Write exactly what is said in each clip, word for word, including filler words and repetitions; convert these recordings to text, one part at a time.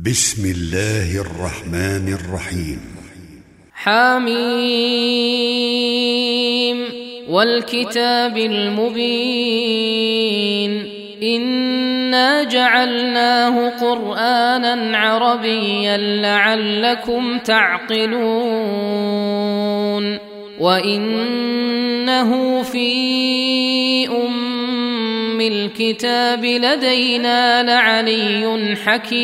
بسم الله الرحمن الرحيم. حميم والكتاب المبين إنا جعلناه قرآنا عربيا لعلكم تعقلون وإنه في أم الكتاب لدينا لعلي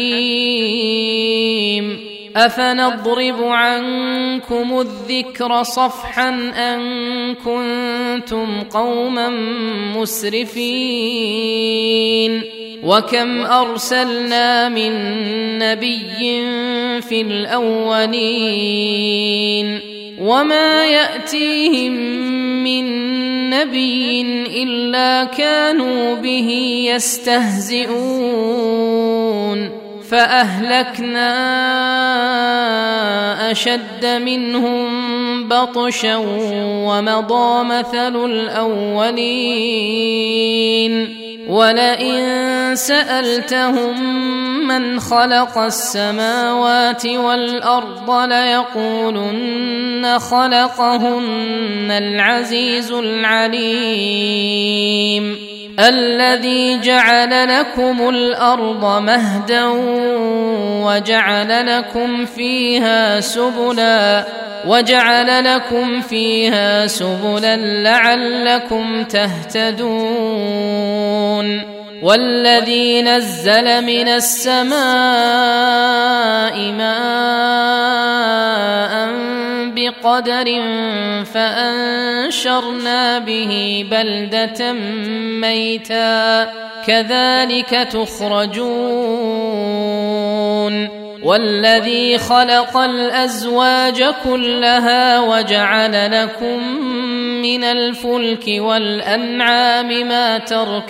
حكيم أفنضرب عنكم الذكر صفحا أن كنتم قوما مسرفين وكم أرسلنا من نبي في الأولين وما يأتيهم من نبي إلا كانوا به يستهزئون فأهلكنا أشد منهم بطشا ومضى مثل الأولين ولئن سألتهم من خلق السماوات والأرض ليقولن خلقهن العزيز العليم الذي جعل لكم الأرض مهدا وجعل لكم فيها سبلا وجعل لكم فيها سبلا لعلكم تهتدون والذي نزل من السماء ماء بقدر فأنشرنا به بلدة ميتا كذلك تخرجون والذي خلق الأزواج كلها وجعل لكم من الفلك والأنعام ما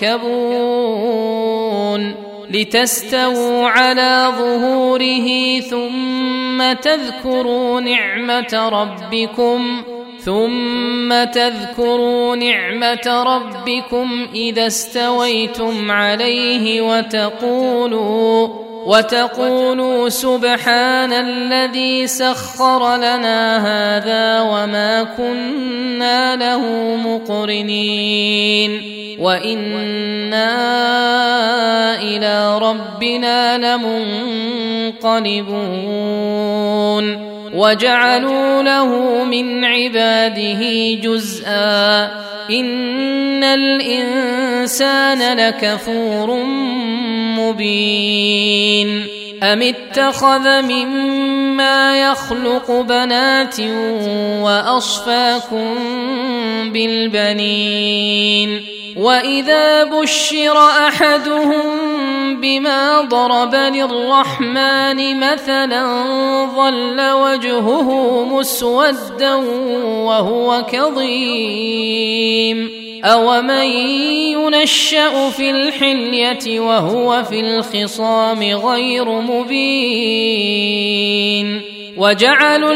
تركبون لتستووا على ظهوره ثم تذكروا نعمة ربكم ثم تذكروا نعمة ربكم إذا استويتم عليه وتقولوا وتقولوا سبحان الذي سخر لنا هذا وما كنا له مقرنين وإنا إلى ربنا لمنقلبون وجعلوا له من عباده جزءا إن الإنسان لكفور مبين أم اتخذ مما يخلق بنات وأصفاكم بالبنين وإذا بشر أحدهم بما ضرب للرحمن مثلا ظل وجهه مسودا وهو كظيم أومن ينشأ في الحلية وهو في الخصام غير مبين وجعلوا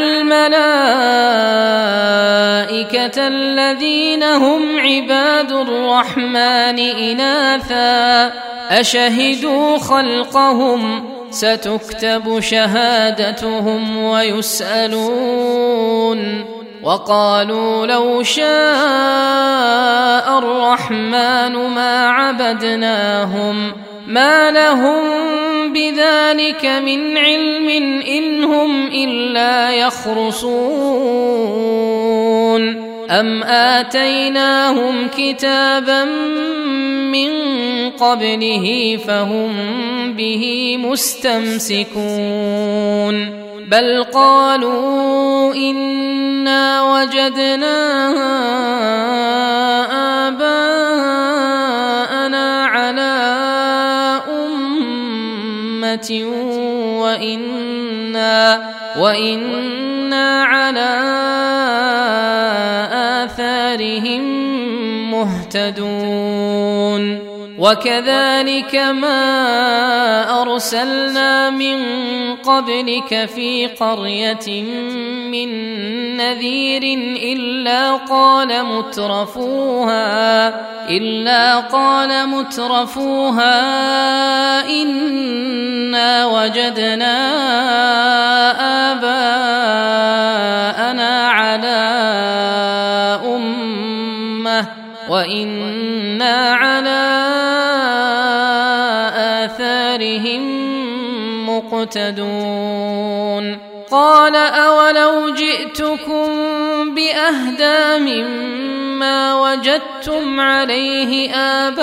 الملائكة الذين هم عباد الرحمن إناثا أشهدوا خلقهم ستكتب شهادتهم ويسألون وقالوا لو شاء الرحمن ما عبدناهم ما لهم بذلك من علم إن هم إلا يخرصون أم آتيناهم كتابا من قبله فهم به مستمسكون بل قالوا إنا وجدنا آباءنا على أمة وإنا, وإنا على آثارهم مهتدون وكذلك ما أرسلنا من قبلك في قرية من نذير إلا قال مترفوها إلا قال مترفوها إنا وجدنا آباءنا على أمة وإنا على آثارهم مقتدون قال أولو جئتكم بأهدى مما وجدتم عليه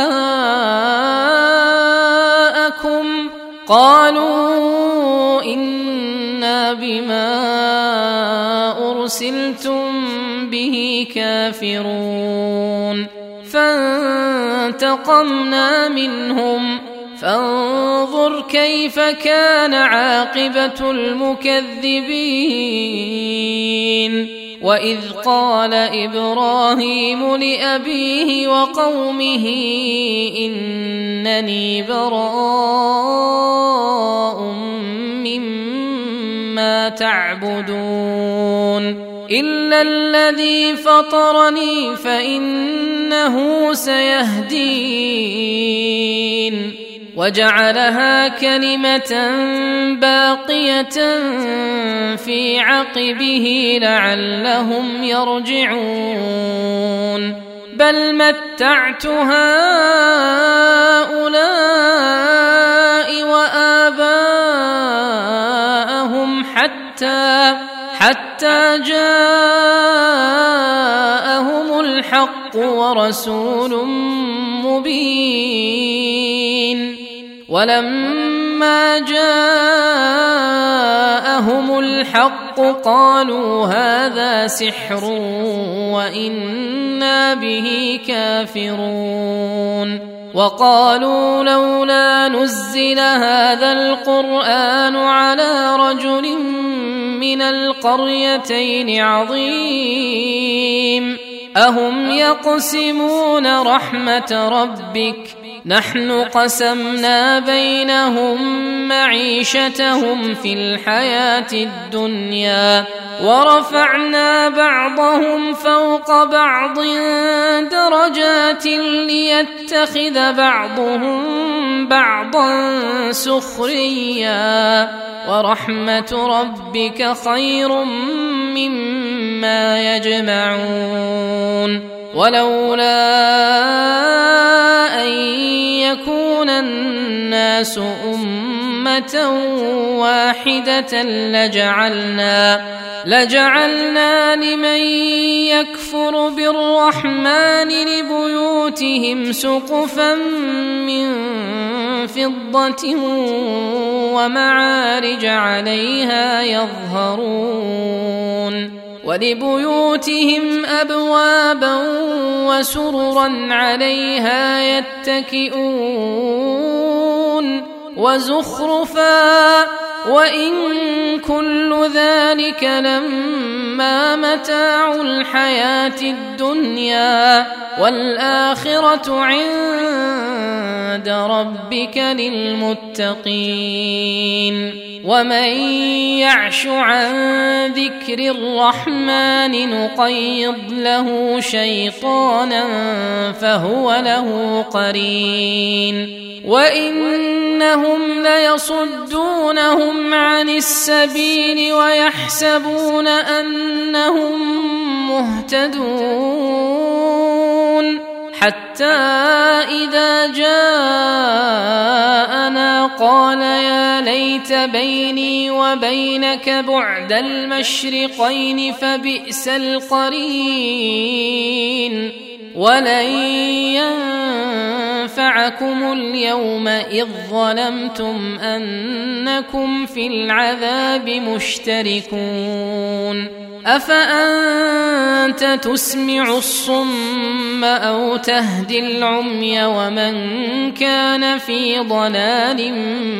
آباءكم قالوا إنا بما أرسلتم به كافرون فانتقمنا منهم فانظر كيف كان عاقبة المكذبين وإذ قال إبراهيم لأبيه وقومه إنني براء مما تعبدون إلا الذي فطرني فإنه سيهدين وجعلها كلمة باقية في عقبه لعلهم يرجعون بل متعت هؤلاء وآباءهم حتى حتى جاءهم الحق ورسول مبين ولما جاءهم الحق قالوا هذا سحر وإنا به كافرون وقالوا لولا نزل هذا القرآن على رجل من القريتين عظيم أهم يقسمون رحمة ربك نحن قسمنا بينهم معيشتهم في الحياة الدنيا ورفعنا بعضهم فوق بعض درجات ليتخذ بعضهم بعضا سخريا ورحمة ربك خير مما يجمعون ولولا أن يكون الناس أمة واحدة لجعلنا لجعلنا لمن يكفر بالرحمن لبيوتهم سقفا من فضة ومعارج عليها يظهرون ولبيوتهم أبوابا وسررا عليها يتكئون وزخرفا وإن كل ذلك لما متاع الحياة الدنيا والآخرة عند ربك للمتقين ومن يعش عن ذكر الرحمن نقيض له شيطانا فهو له قرين وإنهم ليصدونهم عن السبيل ويحسبون أنهم مهتدون حتى إذا جاءنا قال يا ليت بيني وبينك بعد المشرقين فبئس القرين ولن ينفعكم اليوم إذ ظلمتم أنكم في العذاب مشتركون أفأنت تسمع الصم أو تهدي العمي ومن كان في ضلال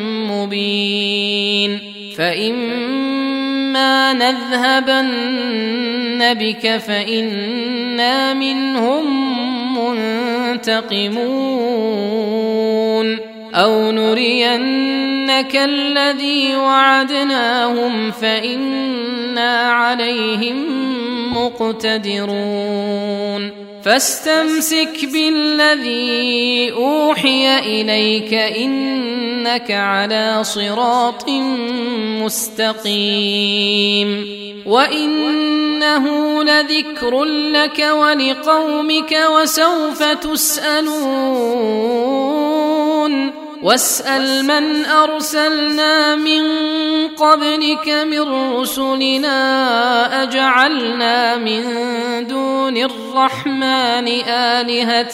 مبين فإما نذهبن بك فإنا منهم منتقمون أو نرينك الذي وعدناهم فإنا عليهم مقتدرون فاستمسك بالذي أوحي إليك إنك على صراط مستقيم وإنه لذكر لك ولقومك وسوف تسألون واسأل من أرسلنا من قبلك من رسلنا أجعلنا من دون الرحمن آلهة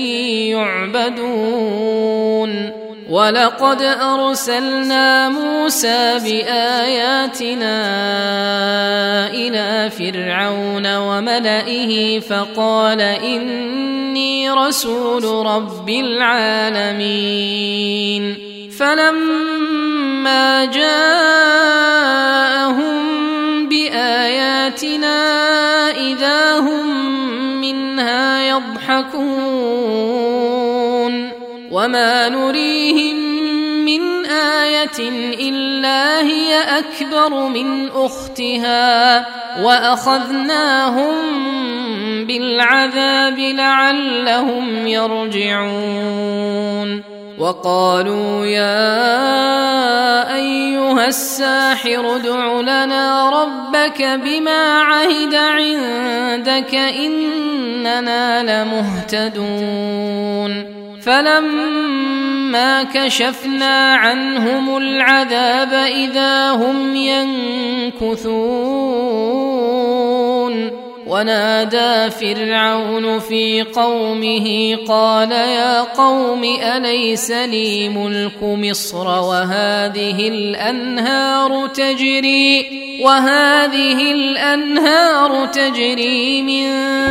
يعبدون ولقد أرسلنا موسى بآياتنا إلى فرعون وملئه فقال إني رسول رب العالمين فلما جاءهم بآياتنا إذا هم منها يضحكون وما نريهم من آية إلا هي أكبر من أختها وأخذناهم بالعذاب لعلهم يرجعون وقالوا يا أيها الساحر ادع لنا ربك بما عهد عندك إننا لمهتدون فلما كشفنا عنهم العذاب إذا هم ينكثون ونادى فرعون في قومه قال يا قوم أليس لي ملك مصر وهذه الأنهار تجري وهذه الأنهار تجري من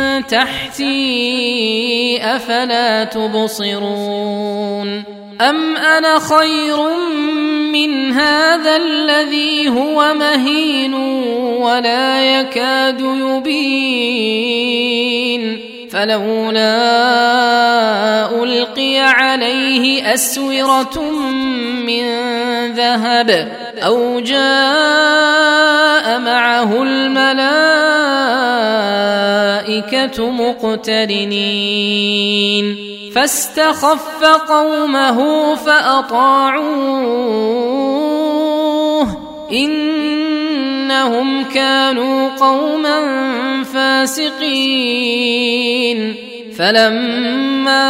تحتي أفلا تبصرون أم أنا خير من هذا الذي هو مهين ولا يكاد يبين فلولا ألقي عليه أسورة من ذهب أو جاء معه الملائكة مقترنين فاستخف قومه فأطاعوه إنهم كانوا قوما فاسقين فلما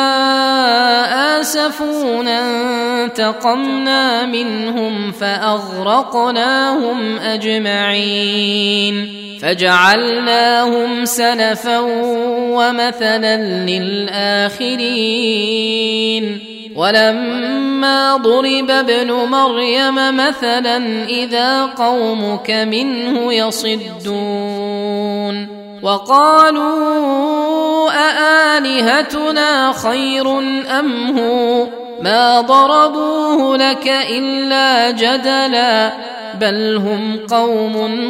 آسفونا انتقمنا منهم فأغرقناهم أجمعين فجعلناهم سلفا ومثلا للآخرين ولما ضرب ابن مريم مثلا إذا قومك منه يصدون وقالوا أآلهتنا خير أم هو ما ضربوه لك إلا جدلا بل هم قوم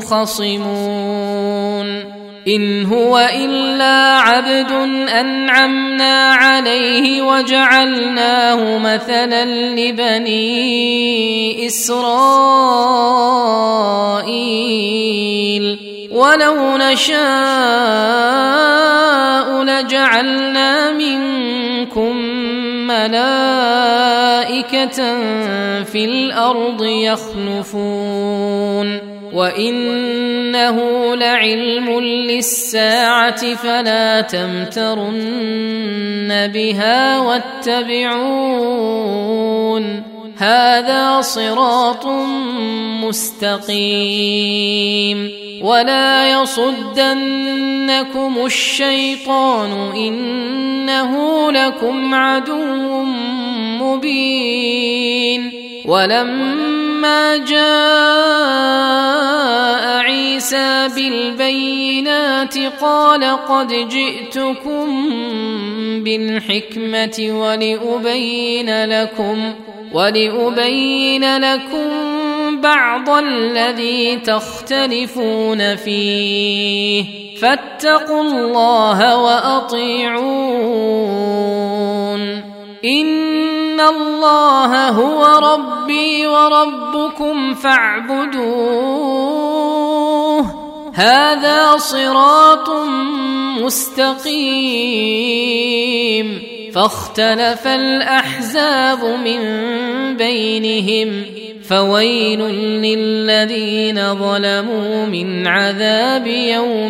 خصمون إن هو إلا عبد أنعمنا عليه وجعلناه مثلا لبني إسرائيل ولو نشاء لجعلنا منكم ملائكة في الأرض يخلفون وإنه لعلم للساعة فلا تمترن بها واتبعون هذا صراط مستقيم ولا يصدنكم الشيطان إنه لكم عدو مبين ولما جاء عيسى بالبينات قال قد جئتكم بالحكمة ولأبين لكم ولأبين لكم بعض الذي تختلفون فيه فاتقوا الله وأطيعون إن إن الله هو ربي وربكم فاعبدوه هذا صراط مستقيم. فاختلف الأحزاب من بينهم فويل للذين ظلموا من عذاب يوم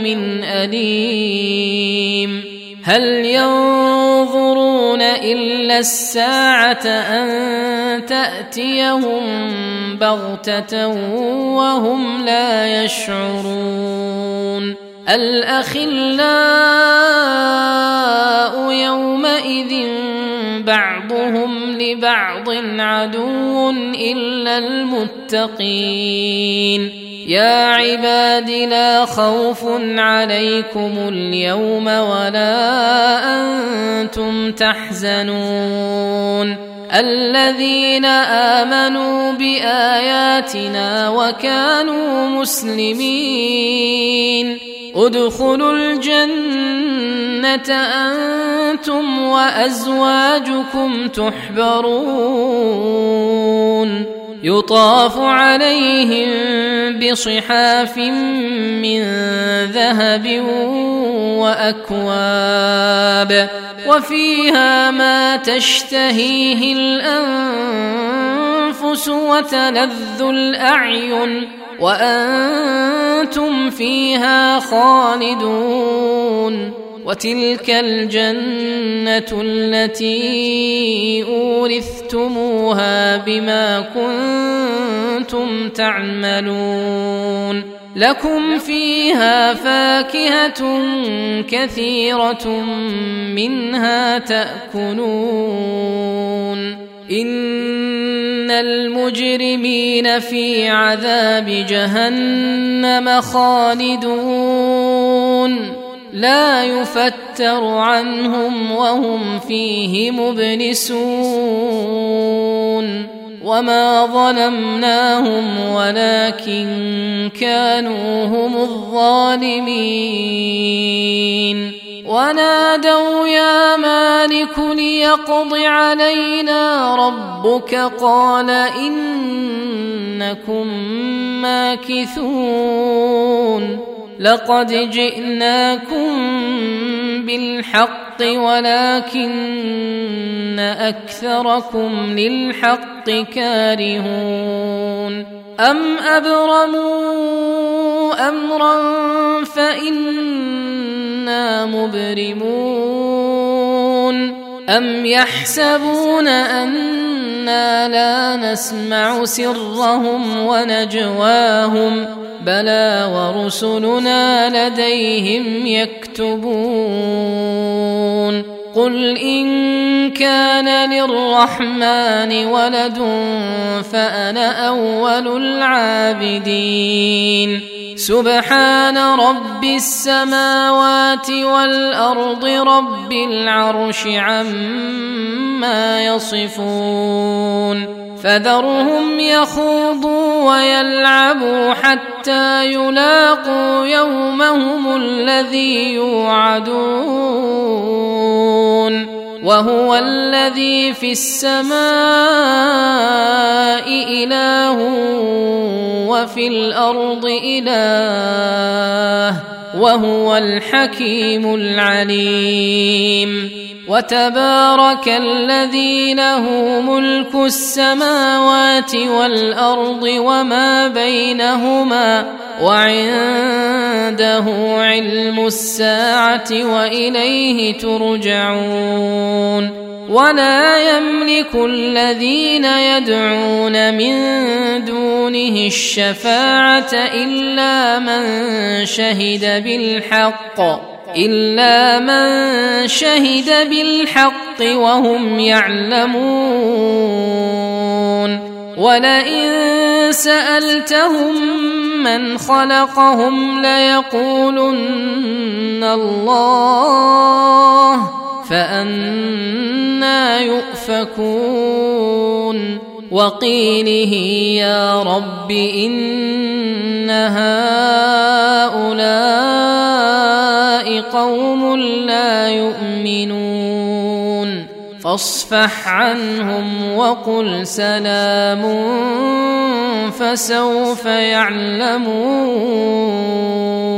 أليم. هل ينظرون إلا الساعة أن تأتيهم بغتة وهم لا يشعرون. الأخلاء يومئذ بعضهم لبعض عدو إلا المتقين. يا عباد لا خوف عليكم اليوم ولا أنتم تحزنون الذين آمنوا بآياتنا وكانوا مسلمين ادخلوا الجنة أنتم وأزواجكم تحبرون يطاف عليهم بصحاف من ذهب وأكواب وفيها ما تشتهيه الأنفس وتلذ الأعين وأنتم فيها خالدون. وتلك الجنة التي أورثتموها بما كنتم تعملون لكم فيها فاكهة كثيرة منها تأكلون. إن المجرمين في عذاب جهنم خالدون لا يفتر عنهم وهم فيه مبلسون. وما ظلمناهم ولكن كانوا هم الظالمين. ونادوا يا مالك ليقض علينا ربك قال إنكم ماكثون. لقد جئناكم بالحق ولكن أكثركم للحق كارهون. أم أبرموا أمرا فإنا مبرمون أم يحسبون أنا لا نسمع سرهم ونجواهم بلى ورسلنا لديهم يكتبون. قل إن كان للرحمن ولد فأنا أول العابدين. سبحان رب السماوات والأرض رب العرش عما يصفون. فذرهم يخوضوا ويلعبوا حتى يلاقوا يومهم الذي يوعدون. وهو الذي في السماء إله وفي الأرض إله وهو الحكيم العليم. وتبارك الذي له ملك السماوات والأرض وما بينهما وعنده علم الساعة وإليه ترجعون. ولا يملك الذين يدعون من دونه الشفاعة إلا من شهد بالحق إلا من شهد بالحق وهم يعلمون. ولئن سألتهم من خلقهم ليقولن الله فأنى يؤفكون. وقيله يا رب إن هؤلاء قوم لا يؤمنون. فاصفح عنهم وقل سلام فسوف يعلمون.